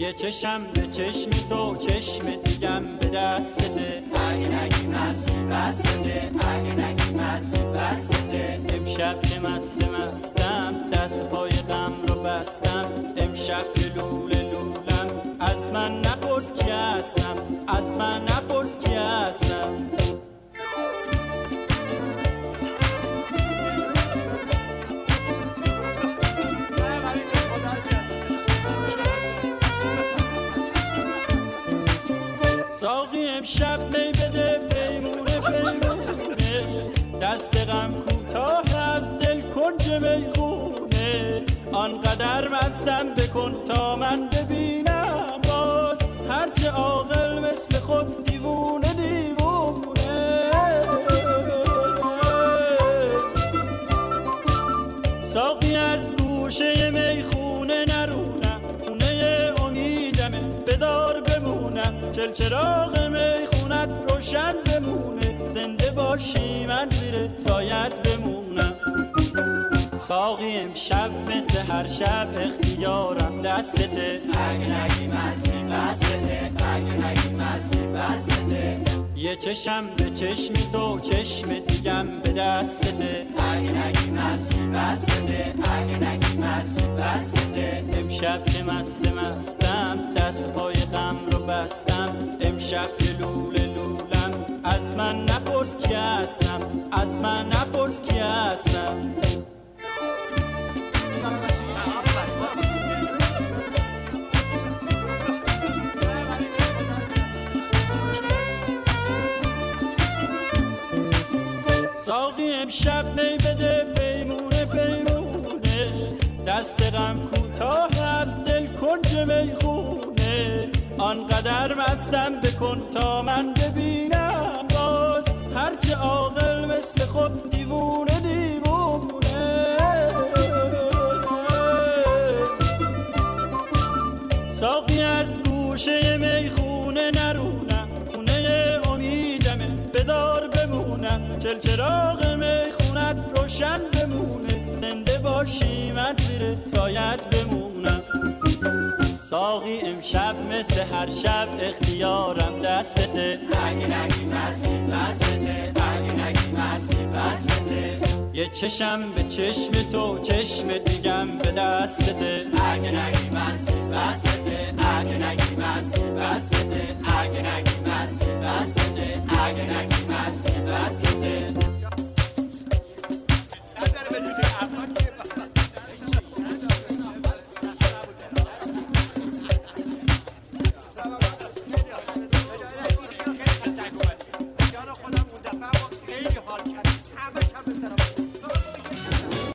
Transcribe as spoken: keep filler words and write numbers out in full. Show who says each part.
Speaker 1: یه چشم به چشم تو چشم دیگم به دستته، اگه نگی مستی بسته، اگه نگی مستی بسته. امشب که مست مستم دست پای غم رو بستم، امشب که لوله لولم از من نپرس کی هستم، از من نپرس کی هستم. ساقی امشب می بده پیمونه پیمونه، دست غم کوتاه از دل کنج میخونه. آنقدر مستم بکن تا من ببینم باز، هرچه عاقل مثل خود دیوونه دیوونه. ساقی از گوشه میخونه نرونم، خونه امیدمه بذار بمونم. چل چراغ میخونت روشن بمونه، زنده باشی من زیر سایت بمونم. ساقی امشب مثل هر شب اختیارم دستته، اگه نگی مستی بستته، اگه نگی مستی بستته. یه چشم به چشم تو چشم دیگم به دستته، اگه نگی مستی بستته، اگه نگی مستی بستته. امشب که مست مستم دست پای غم رو بستم، امشب که لوله لولم از من نپرس کی هستم، از من نپرس کی هستم. ساقی امشب می بده پیمونه پیمونه، دست غم کوتاه از دل کنج میخونه. آنقدر مستم بکن تا من ببینم باز، هرچه عاقل مثل خود دیوونه دیوونه. ساقی از گوشه میخونه نرونم، خونه امیدمه بذار بمونم. چل چراغ میخونت روشن بمونه، زنده باشی من زیر سایت بمونم. ساقی امشب مثل هر شب اختیارم دستته، اگه نگی مستی بستته، اگه نگی مستی بستته. یه چشم به چشم تو چشم دیگم به دستته، اگه نگی مستی بستته، اگه نگی مستی بستته، اگه نگی مستی بستته، اگه نگی مستی بستته.